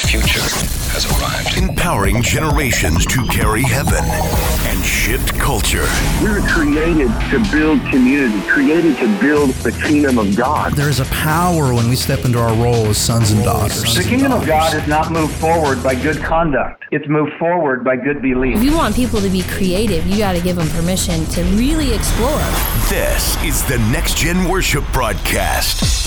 future has arrived. Empowering generations to carry heaven and shift culture. We were created to build community, created to build the kingdom of God. There is a power when we step into our role as sons and daughters. The kingdom of God is not moved forward by good conduct. It's moved forward by good belief. If you want people to be creative, you got to give them permission to really explore. This is the Next Gen Worship Broadcast.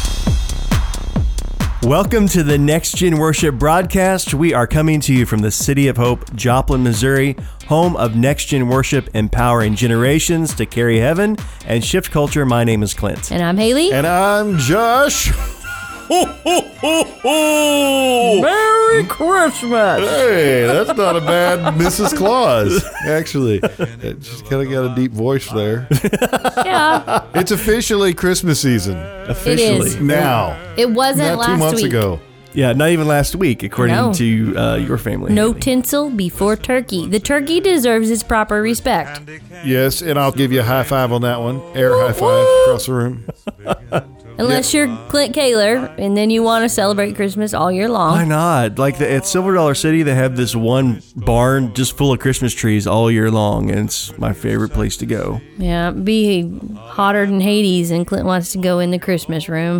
Welcome to the Next Gen Worship Broadcast. We are coming to you from the City of Hope, Joplin, Missouri, home of Next Gen Worship, empowering generations to carry heaven and shift culture. My name is Clint. And I'm Haley. And I'm Josh. Ho, ho, ho, ho. Merry Christmas. Hey, that's not a bad Mrs. Claus, actually. She's kind of got a deep voice there. Yeah. It's officially Christmas season. Officially. It is. Now. It wasn't Not last 2 months week. ago. Yeah, not even last week, according No. to your family. No Haley. tinsel before turkey. The turkey deserves its proper respect. Yes, and I'll give you a high five on that one. Air high five across the room. Unless you're Clint Kaler, and then you want to celebrate Christmas all year long. Why not? Like at Silver Dollar City, they have this one barn just full of Christmas trees all year long, and it's my favorite place to go. Yeah, be hotter than Hades, and Clint wants to go in the Christmas room.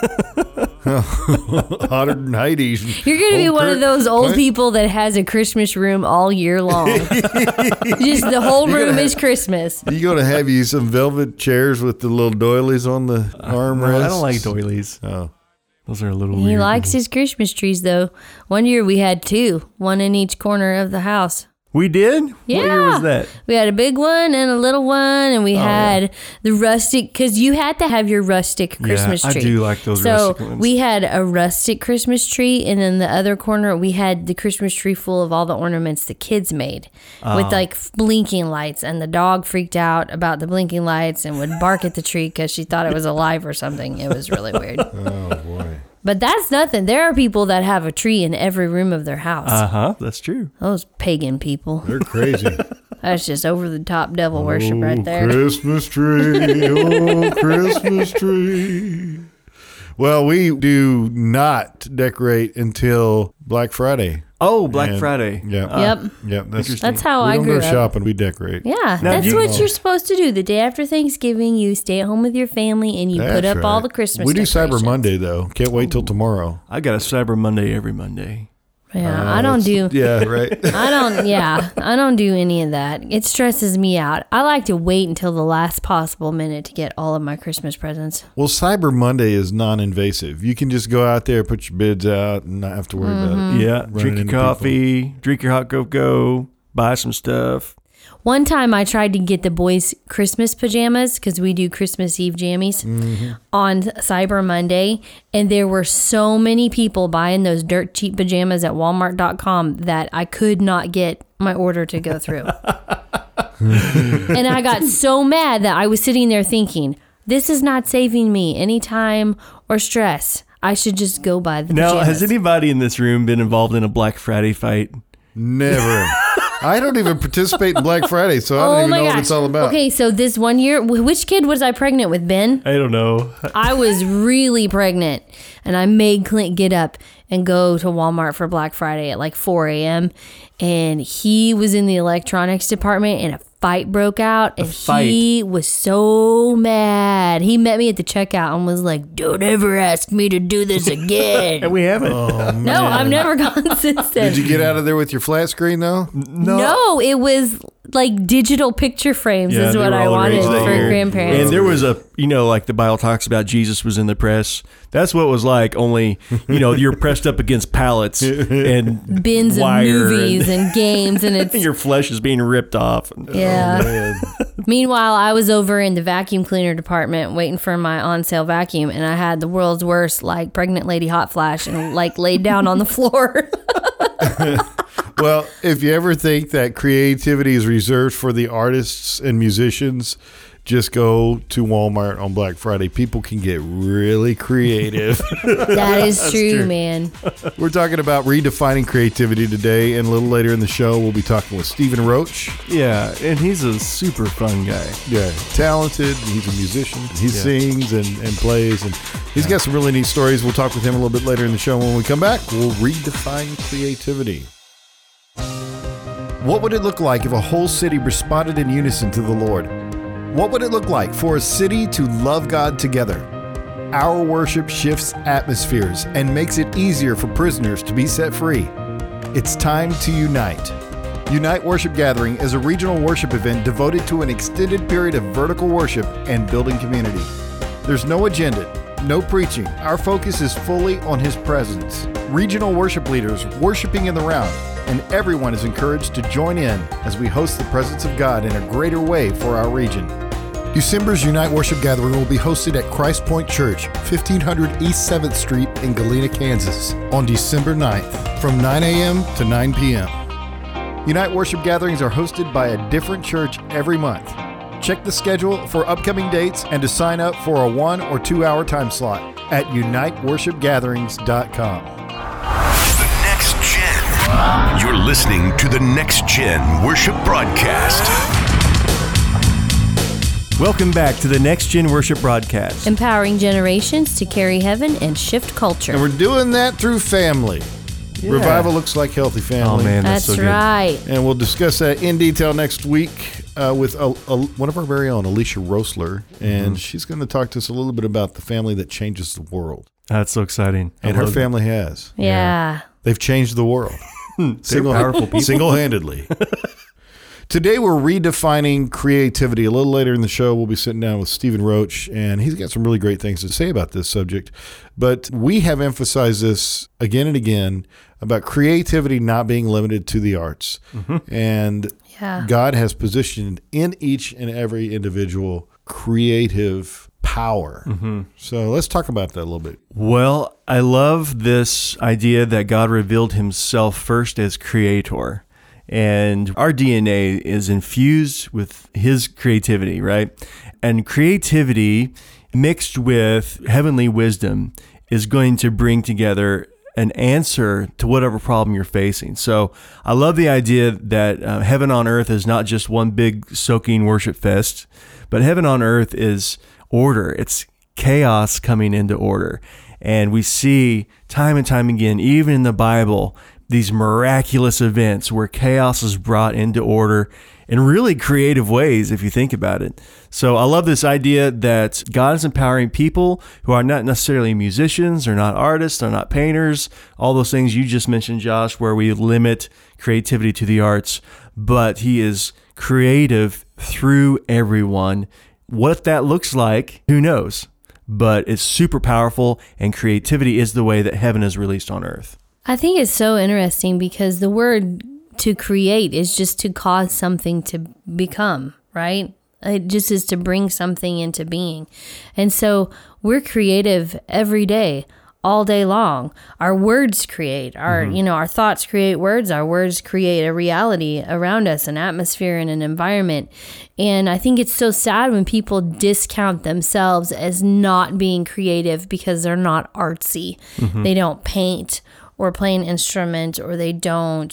Hotter than Hades. You're going to be Old one of Kurt those old Clint. people that has a Christmas room all year long. Just the whole room is Christmas. You going to have you some velvet chairs with the little doilies on the armrests? I don't like doilies. Oh. Those are a little He weird. likes his Christmas trees, though. One year we had two, one in each corner of the house. We did? Yeah. What year was that? We had a big one and a little one, and we had the rustic, because you had to have your rustic Christmas I tree. do like those so rustic ones. we had a rustic Christmas tree, and then the other corner, we had the Christmas tree full of all the ornaments the kids made with like blinking lights, and the dog freaked out about the blinking lights and would bark at the tree because she thought it was alive or something. It was really weird. Oh, boy. But that's nothing. There are people that have a tree in every room of their house. Uh-huh, that's true. Those pagan people. They're crazy. That's just over the top devil worship right there. Christmas tree, oh, Christmas tree. Well, we do not decorate until Black Friday. Oh, Black And- Friday. Yeah. Yep. Yep. That's how we I don't grew go up. shopping. We decorate. Yeah, Now, that's you- what you're supposed to do. The day after Thanksgiving, you stay at home with your family and you put That's up all right. the Christmas We do Cyber decorations. Monday, though. Can't wait till tomorrow. I got a Cyber Monday every Monday. Yeah, I don't do. Yeah, right. I don't do any of that. It stresses me out. I like to wait until the last possible minute to get all of my Christmas presents. Well, Cyber Monday is non-invasive. You can just go out there, put your bids out, and not have to worry about it. Yeah, Running drink your into coffee, drink your hot cocoa, buy some stuff. One time I tried to get the boys Christmas pajamas because we do Christmas Eve jammies on Cyber Monday. And there were so many people buying those dirt cheap pajamas at Walmart.com that I could not get my order to go through. And I got so mad that I was sitting there thinking, this is not saving me any time or stress. I should just go buy the pajamas. Now, has anybody in this room been involved in a Black Friday fight? Never. I don't even participate in Black Friday, so I don't even know what it's all about. Okay, so this one year, which kid was I pregnant with, Ben? I don't know. I was really pregnant, and I made Clint get up and go to Walmart for Black Friday at like 4 a.m. And he was in the electronics department, and a fight broke out, and he was so mad. He met me at the checkout and was like, "Don't ever ask me to do this again." And we haven't. No, I've never gone since then. Did you get out of there with your flat screen, though? No, it was like digital picture frames is they what were I all the wanted rage that for year. grandparents. And there was like the Bible talks about Jesus was in the press. That's what it was like, only, you're pressed up against pallets and bins of wire movies and games, and it's your flesh is being ripped off. yeah. Meanwhile, I was over in the vacuum cleaner department waiting for my on sale vacuum, and I had the world's worst like pregnant lady hot flash and like laid down on the floor. Well, if you ever think that creativity is reserved for the artists and musicians, just go to Walmart on Black Friday. People can get really creative. That is true, man. We're talking about redefining creativity today, and a little later in the show, we'll be talking with Stephen Roach. Yeah, and he's a super fun guy. Yeah, talented. He's a musician. He sings and plays, and he's got some really neat stories. We'll talk with him a little bit later in the show. When we come back, we'll redefine creativity. What would it look like if a whole city responded in unison to the Lord? What would it look like for a city to love God together? Our worship shifts atmospheres and makes it easier for prisoners to be set free. It's time to unite. Unite Worship Gathering is a regional worship event devoted to an extended period of vertical worship and building community. There's no agenda, no preaching. Our focus is fully on His presence. Regional worship leaders worshiping in the round, and everyone is encouraged to join in as we host the presence of God in a greater way for our region. December's Unite Worship Gathering will be hosted at Christ Point Church, 1500 East 7th Street in Galena, Kansas, on December 9th from 9 a.m. to 9 p.m. Unite Worship Gatherings are hosted by a different church every month. Check the schedule for upcoming dates and to sign up for a 1 or 2 hour time slot at uniteworshipgatherings.com. The Next Gen. You're listening to the Next Gen Worship Broadcast. Welcome back to the Next Gen Worship Broadcast. Empowering generations to carry heaven and shift culture. And we're doing that through family. Yeah. Revival looks like healthy family. Oh, man, that's so good. right. And we'll discuss that in detail next week with one of our very own, Alicia Rosler. And she's going to talk to us a little bit about the family that changes the world. That's so exciting. And her family has. Yeah. They've changed the world. Powerful people. Single-handedly. Today we're redefining creativity. A little later in the show, we'll be sitting down with Stephen Roach, and he's got some really great things to say about this subject. But we have emphasized this again and again about creativity not being limited to the arts. And God has positioned in each and every individual creative power. So let's talk about that a little bit. Well, I love this idea that God revealed Himself first as creator. And our DNA is infused with His creativity, right? And creativity mixed with heavenly wisdom is going to bring together an answer to whatever problem you're facing. So I love the idea that heaven on earth is not just one big soaking worship fest, but heaven on earth is order. It's chaos coming into order. And we see time and time again, even in the Bible, these miraculous events where chaos is brought into order in really creative ways, if you think about it. So I love this idea that God is empowering people who are not necessarily musicians, or not artists, or not painters, all those things you just mentioned, Josh, where we limit creativity to the arts, but He is creative through everyone. What that looks like, who knows? But it's super powerful, and creativity is the way that heaven is released on earth. I think it's so interesting because the word to create is just to cause something to become, right? It just is to bring something into being. And so we're creative every day, all day long. Our words create, our thoughts create words. Our words create a reality around us, an atmosphere and an environment. And I think it's so sad when people discount themselves as not being creative because they're not artsy. They don't paint or play an instrument, or they don't,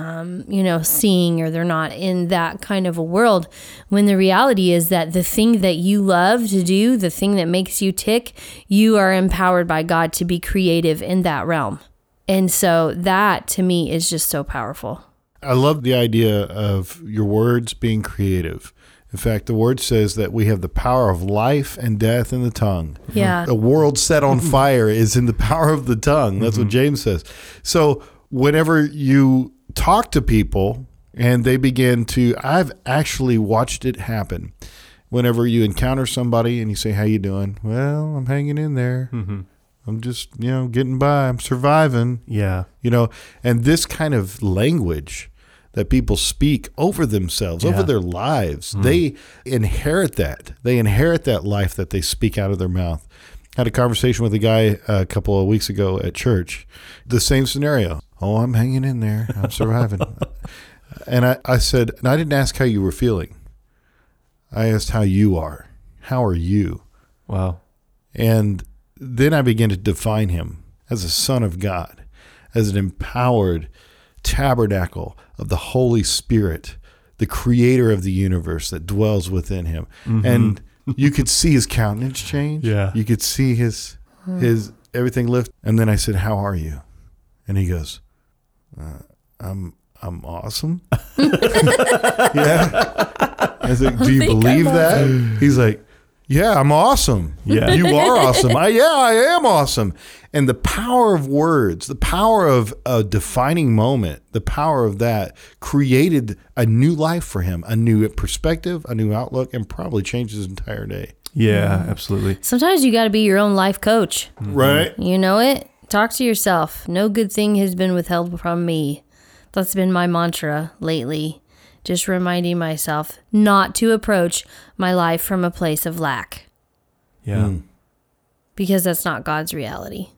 sing, or they're not in that kind of a world. When the reality is that the thing that you love to do, the thing that makes you tick, you are empowered by God to be creative in that realm. And so that to me is just so powerful. I love the idea of your words being creative. In fact, the word says that we have the power of life and death in the tongue. Yeah. The world set on fire is in the power of the tongue. That's what James says. So whenever you talk to people and they begin to, I've actually watched it happen. Whenever you encounter somebody and you say, how you doing? Well, I'm hanging in there. I'm just, getting by. I'm surviving. Yeah. And this kind of language that people speak over themselves, over their lives. They inherit that. They inherit that life that they speak out of their mouth. Had a conversation with a guy a couple of weeks ago at church. The same scenario. Oh, I'm hanging in there. I'm surviving. And I said, and I didn't ask how you were feeling. I asked how you are. How are you? Wow. And then I began to define him as a son of God, as an empowered tabernacle of the Holy Spirit, the creator of the universe that dwells within him. And you could see his countenance change. Yeah. You could see his everything lift. And then I said, how are you? And he goes, I'm awesome. Yeah. I was like, do you believe that? He's like, yeah, I'm awesome. Yeah. You are awesome. I am awesome. And the power of words, the power of a defining moment, the power of that created a new life for him, a new perspective, a new outlook, and probably changed his entire day. Yeah, absolutely. Sometimes you got to be your own life coach. Right? You know it? Talk to yourself. No good thing has been withheld from me. That's been my mantra lately. Just reminding myself not to approach my life from a place of lack. Yeah. Because that's not God's reality.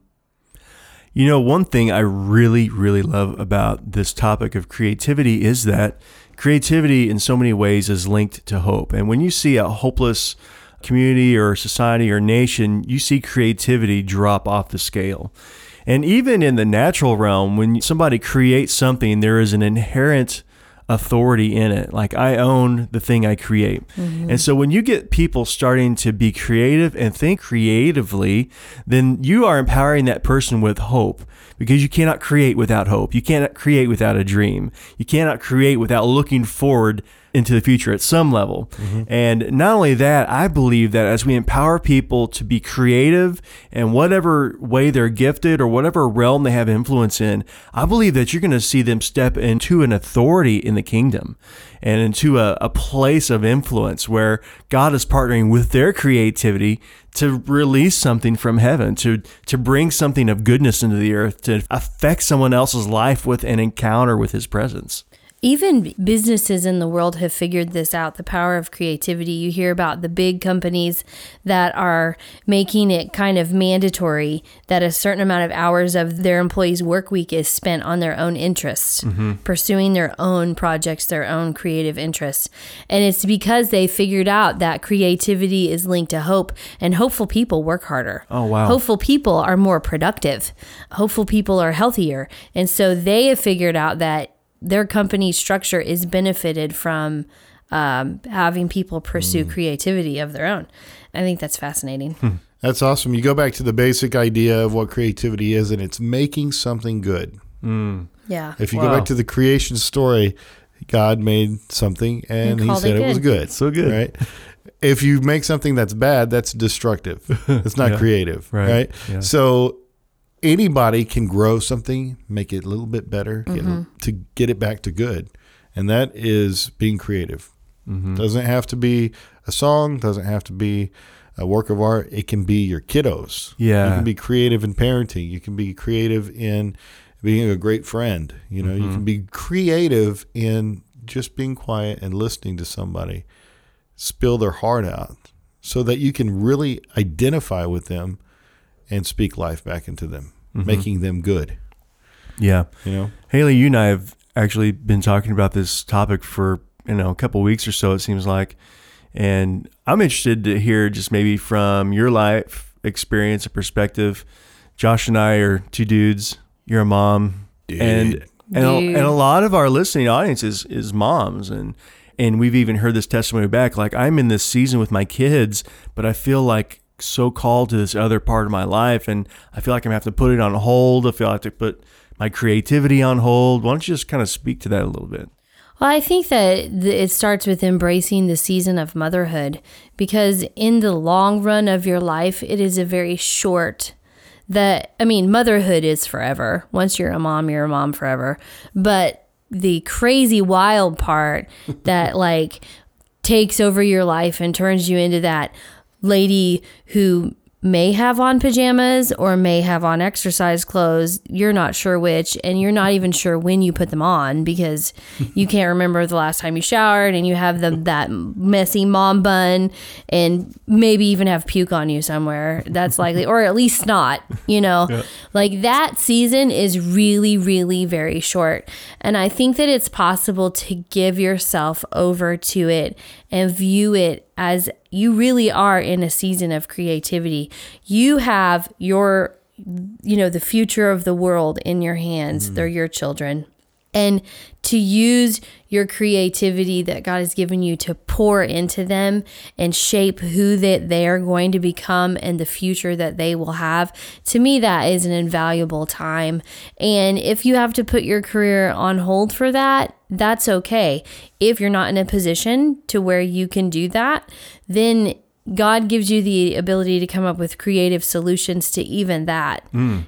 You know, one thing I really, really love about this topic of creativity is that creativity in so many ways is linked to hope. And when you see a hopeless community or society or nation, you see creativity drop off the scale. And even in the natural realm, when somebody creates something, there is an inherent authority in it. Like, I own the thing I create. And so when you get people starting to be creative and think creatively, then you are empowering that person with hope, because you cannot create without hope. You cannot create without a dream. You cannot create without looking forward into the future at some level. And not only that, I believe that as we empower people to be creative in whatever way they're gifted or whatever realm they have influence in, I believe that you're going to see them step into an authority in the kingdom and into a place of influence where God is partnering with their creativity to release something from heaven, to bring something of goodness into the earth, to affect someone else's life with an encounter with his presence. Even businesses in the world have figured this out, the power of creativity. You hear about the big companies that are making it kind of mandatory that a certain amount of hours of their employees' work week is spent on their own interests, pursuing their own projects, their own creative interests. And it's because they figured out that creativity is linked to hope, and hopeful people work harder. Oh, wow. Hopeful people are more productive. Hopeful people are healthier. And so they have figured out that their company structure is benefited from having people pursue creativity of their own. I think that's fascinating. That's awesome. You go back to the basic idea of what creativity is, and it's making something good. Yeah. If you go back to the creation story, God made something and he said it was good. So good. Right? If you make something that's bad, that's destructive. It's not creative. Right? Yeah. So anybody can grow something, make it a little bit better, to get it back to good. And that is being creative. Doesn't have to be a song, doesn't have to be a work of art. It can be your kiddos. Yeah. You can be creative in parenting. You can be creative in being a great friend. You know, you can be creative in just being quiet and listening to somebody spill their heart out so that you can really identify with them and speak life back into them, making them good. Yeah. You know? Haley, you and I have actually been talking about this topic for, a couple of weeks or so, it seems like. And I'm interested to hear just maybe from your life experience and perspective. Josh and I are two dudes. You're a mom. And a lot of our listening audience is moms. And we've even heard this testimony back. Like, I'm in this season with my kids, but I feel like so called to this other part of my life, and I feel like I'm going to have to put it on hold. I feel like I have to put my creativity on hold. Why don't you just kind of speak to that a little bit? Well, I think that it starts with embracing the season of motherhood, because in the long run of your life, it is a very short motherhood is forever. Once you're a mom forever. But the crazy wild part that takes over your life and turns you into that lady who may have on pajamas or may have on exercise clothes, you're not sure which, and you're not even sure when you put them on because you can't remember the last time you showered, and you have that messy mom bun and maybe even have puke on you somewhere. That's likely, or at least snot, Yeah. Like, that season is really, really very short. And I think that it's possible to give yourself over to it and view it as you really are in a season of creativity. You have the future of the world in your hands. They're your children. And to use your creativity that God has given you to pour into them and shape who they are going to become and the future that they will have, to me, that is an invaluable time. And if you have to put your career on hold for that, that's okay. If you're not in a position to where you can do that, then God gives you the ability to come up with creative solutions to even that,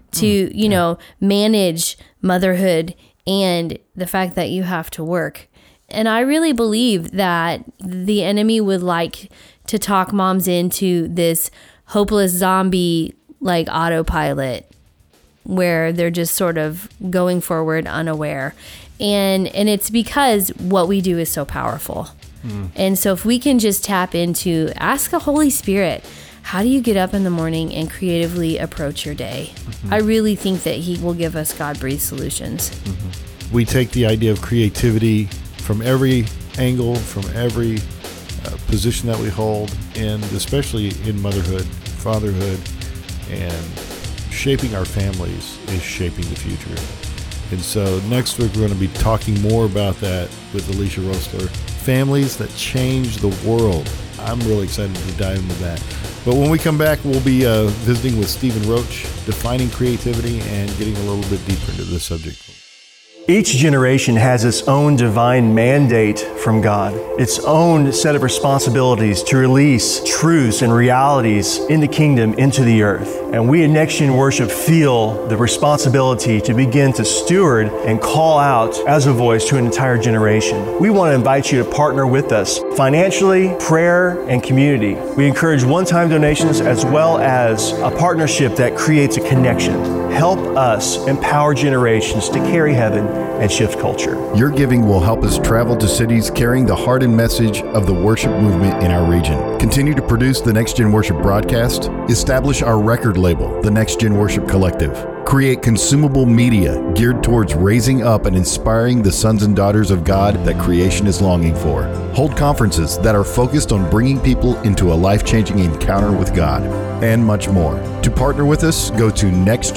to manage motherhood and the fact that you have to work. And I really believe that the enemy would like to talk moms into this hopeless zombie like autopilot where they're just sort of going forward unaware. And it's because what we do is so powerful. And so if we can just tap into, ask the Holy Spirit, how do you get up in the morning and creatively approach your day? I really think that he will give us God-breathed solutions. We take the idea of creativity from every angle, from every position that we hold, and especially in motherhood, fatherhood, and shaping our families is shaping the future. And so next week we're going to be talking more about that with Alicia Rosler. Families that change the world. I'm really excited to dive into that. But when we come back, we'll be visiting with Stephen Roach, defining creativity and getting a little bit deeper into this subject. Each generation has its own divine mandate from God, its own set of responsibilities to release truths and realities in the kingdom into the earth. And we at Next Gen Worship feel the responsibility to begin to steward and call out as a voice to an entire generation. We want to invite you to partner with us financially, prayer, and community. We encourage one-time donations as well as a partnership that creates a connection. Help us empower generations to carry heaven and shift culture. Your giving will help us travel to cities carrying the heart and message of the worship movement in our region. Continue to produce the Next Gen Worship broadcast. Establish our record label, the Next Gen Worship Collective. Create consumable media geared towards raising up and inspiring the sons and daughters of God that creation is longing for. Hold conferences that are focused on bringing people into a life-changing encounter with God, and much more. To partner with us, go to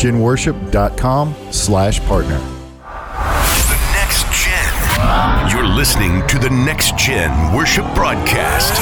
nextgenworship.com/partner. The Next Gen. You're listening to the Next Gen Worship Broadcast.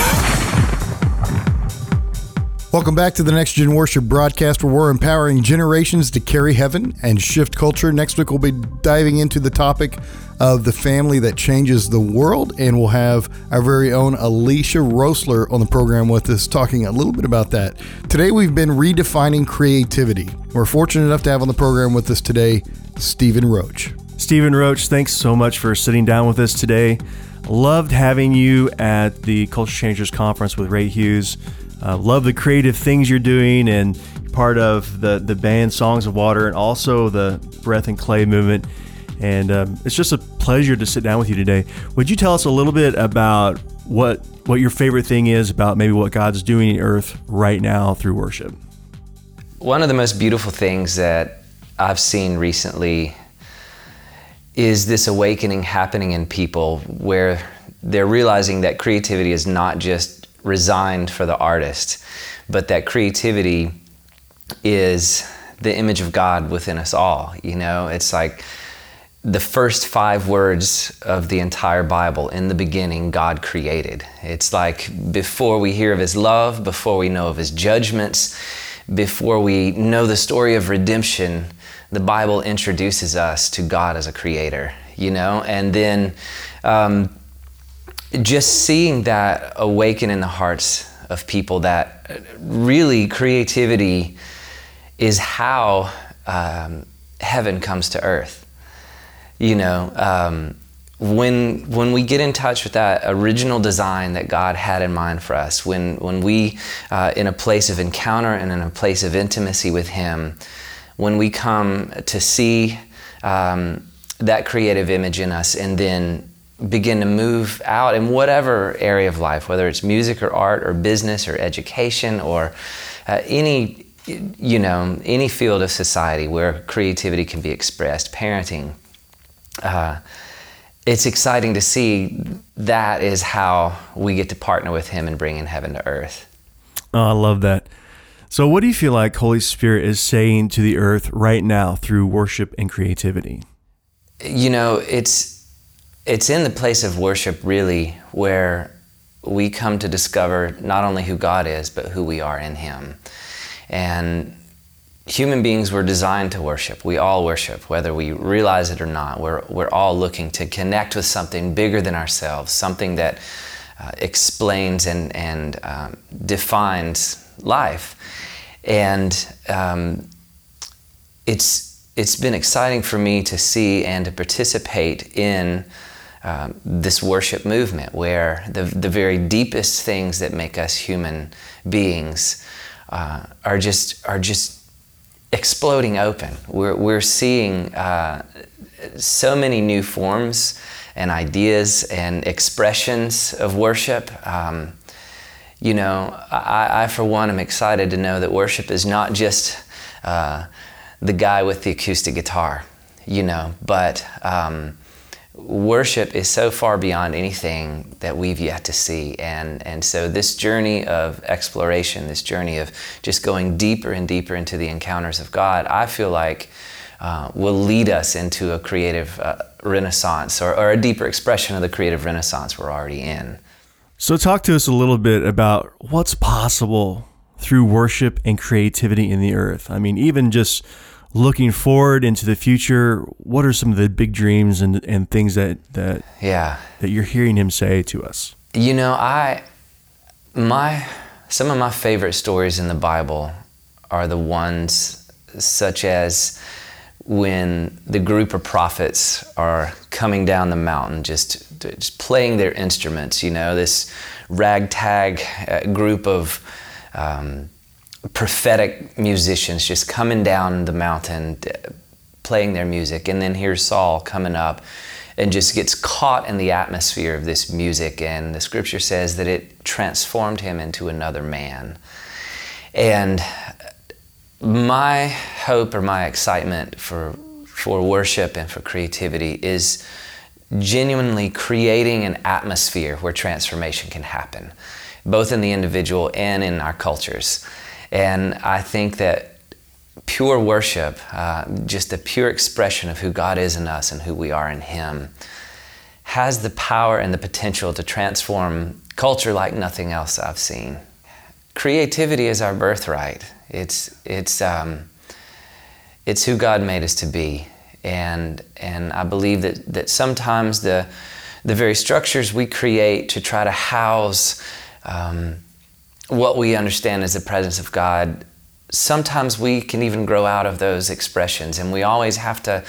Welcome back to the Next Gen Worship Broadcast, where we're empowering generations to carry heaven and shift culture. Next week, we'll be diving into the topic of the family that changes the world, and we'll have our very own Alicia Rosler on the program with us, talking a little bit about that. Today, we've been redefining creativity. We're fortunate enough to have on the program with us today, Stephen Roach. Stephen Roach, thanks so much for sitting down with us today. Loved having you at the Culture Changers Conference with Ray Hughes. Love the creative things you're doing, and part of the band Songs of Water, and also the Breath and Clay movement. And it's just a pleasure to sit down with you today. Would you tell us a little bit about what your favorite thing is about maybe what God's doing in earth right now through worship? One of the most beautiful things that I've seen recently is this awakening happening in people where they're realizing that creativity is not just resigned for the artist, but that creativity is the image of God within us all. You know, it's like the first 5 words of the entire Bible: in the beginning, God created. It's like before we hear of His love, before we know of His judgments, before we know the story of redemption, the Bible introduces us to God as a creator, you know? And then just seeing that awaken in the hearts of people, that really creativity is how heaven comes to earth. You know, when we get in touch with that original design that God had in mind for us, when we, in a place of encounter and in a place of intimacy with Him, when we come to see that creative image in us and then begin to move out in whatever area of life, whether it's music or art or business or education or any field of society where creativity can be expressed, parenting. it's exciting to see that is how we get to partner with him in bringing heaven to earth. Oh, I love that. So what do you feel like Holy Spirit is saying to the earth right now through worship and creativity? You know, it's in the place of worship really where we come to discover not only who God is, but who we are in him. And human beings were designed to worship. We all worship, whether we realize it or not. We're all looking to connect with something bigger than ourselves, something that explains and defines life. And it's been exciting for me to see and to participate in this worship movement, where the very deepest things that make us human beings are just exploding open. We're seeing so many new forms and ideas and expressions of worship. You know, I for one am excited to know that worship is not just the guy with the acoustic guitar, you know, but worship is so far beyond anything that we've yet to see. And so this journey of exploration, this journey of just going deeper and deeper into the encounters of God, I feel like will lead us into a creative renaissance or a deeper expression of the creative renaissance we're already in. So talk to us a little bit about what's possible through worship and creativity in the earth. I mean, even just looking forward into the future, what are some of the big dreams and things that you're hearing him say to us? You know, some of my favorite stories in the Bible are the ones such as when the group of prophets are coming down the mountain, just playing their instruments, you know, this ragtag group of prophetic musicians just coming down the mountain, playing their music. And then here's Saul coming up and just gets caught in the atmosphere of this music. And the scripture says that it transformed him into another man. And my hope or my excitement for worship and for creativity is genuinely creating an atmosphere where transformation can happen, both in the individual and in our cultures. And I think that pure worship, just the pure expression of who God is in us and who we are in him, has the power and the potential to transform culture like nothing else I've seen. Creativity is our birthright. It's who God made us to be. And I believe that sometimes the very structures we create to try to house what we understand as the presence of God, sometimes we can even grow out of those expressions, and we always have to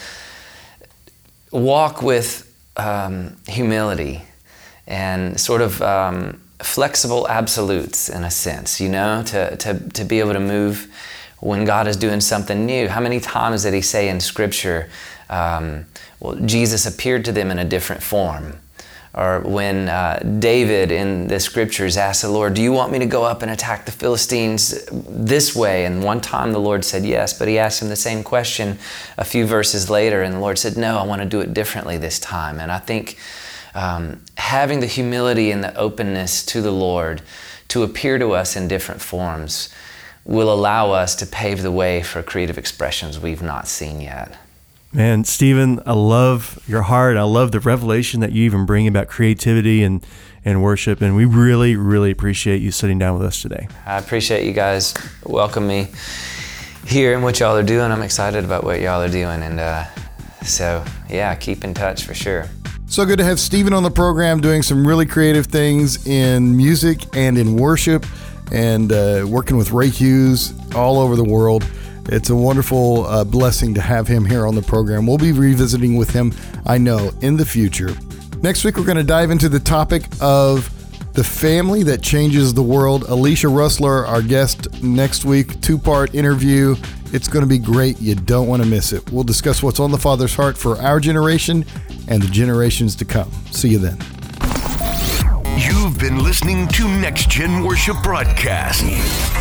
walk with humility and sort of flexible absolutes in a sense, you know, to be able to move when God is doing something new. How many times did he say in Scripture, Jesus appeared to them in a different form? Or when David in the scriptures asked the Lord, do you want me to go up and attack the Philistines this way? And one time the Lord said yes, but he asked him the same question a few verses later, and the Lord said, no, I want to do it differently this time. And I think having the humility and the openness to the Lord to appear to us in different forms will allow us to pave the way for creative expressions we've not seen yet. Man, Stephen, I love your heart. I love the revelation that you even bring about creativity and worship. And we really, really appreciate you sitting down with us today. I appreciate you guys welcome me here and what y'all are doing. I'm excited about what y'all are doing. And so, yeah, keep in touch for sure. So good to have Stephen on the program doing some really creative things in music and in worship and working with Ray Hughes all over the world. It's a wonderful blessing to have him here on the program. We'll be revisiting with him, I know, in the future. Next week, we're going to dive into the topic of the family that changes the world. Alicia Rustler, our guest next week, 2-part interview. It's going to be great. You don't want to miss it. We'll discuss what's on the Father's heart for our generation and the generations to come. See you then. You've been listening to Next Gen Worship Broadcast.